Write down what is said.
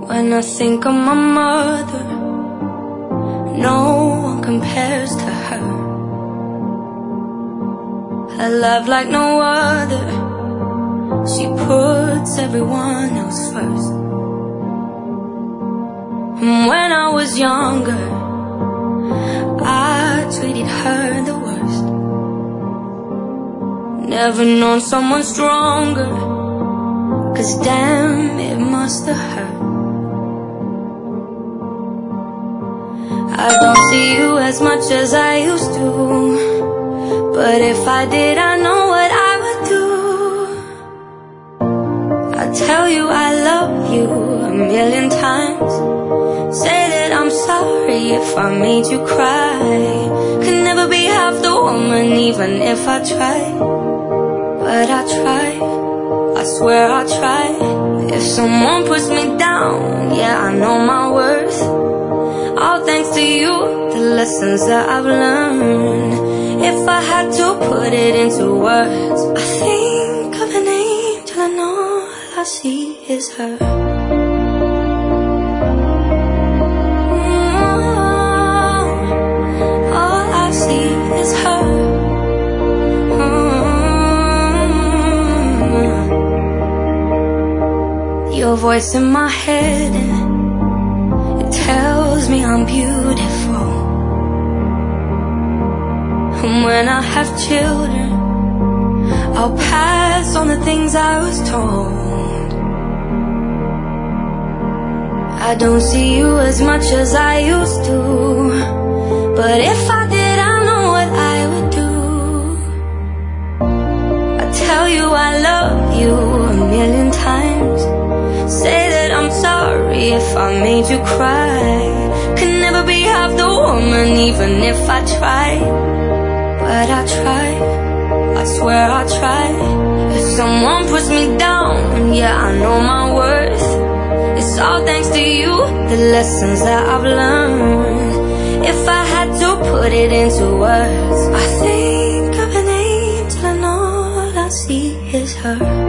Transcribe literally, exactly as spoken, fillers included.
When I think of my mother, no one compares to her. Her love like no other, she puts everyone else first. And when I was younger, I treated her the worst. Never known someone stronger, 'cause damn, it must have hurt. I don't see you as much as I used to, but if I did, I know what I would do. I'd tell you I love you a million times, say that I'm sorry if I made you cry. Could never be half the woman even if I tried, but I try, I swear I try. If someone puts me down, yeah, I know my worth. All thanks to you, the lessons that I've learned. If I had to put it into words, I think of an angel and all I see is her. All I see is her. Your voice in my head, tells me I'm beautiful. And when I have children, I'll pass on the things I was told. I don't see you as much as I used to, but if I did, I know what I would do. I tell you I love you a million times, say that I'm sorry if I made you cry. Could never be half the woman even if I tried, but I try, I swear I try. If someone puts me down, yeah, I know my worth. It's all thanks to you, the lessons that I've learned. If I had to put it into words, I think of an angel and all I see is her.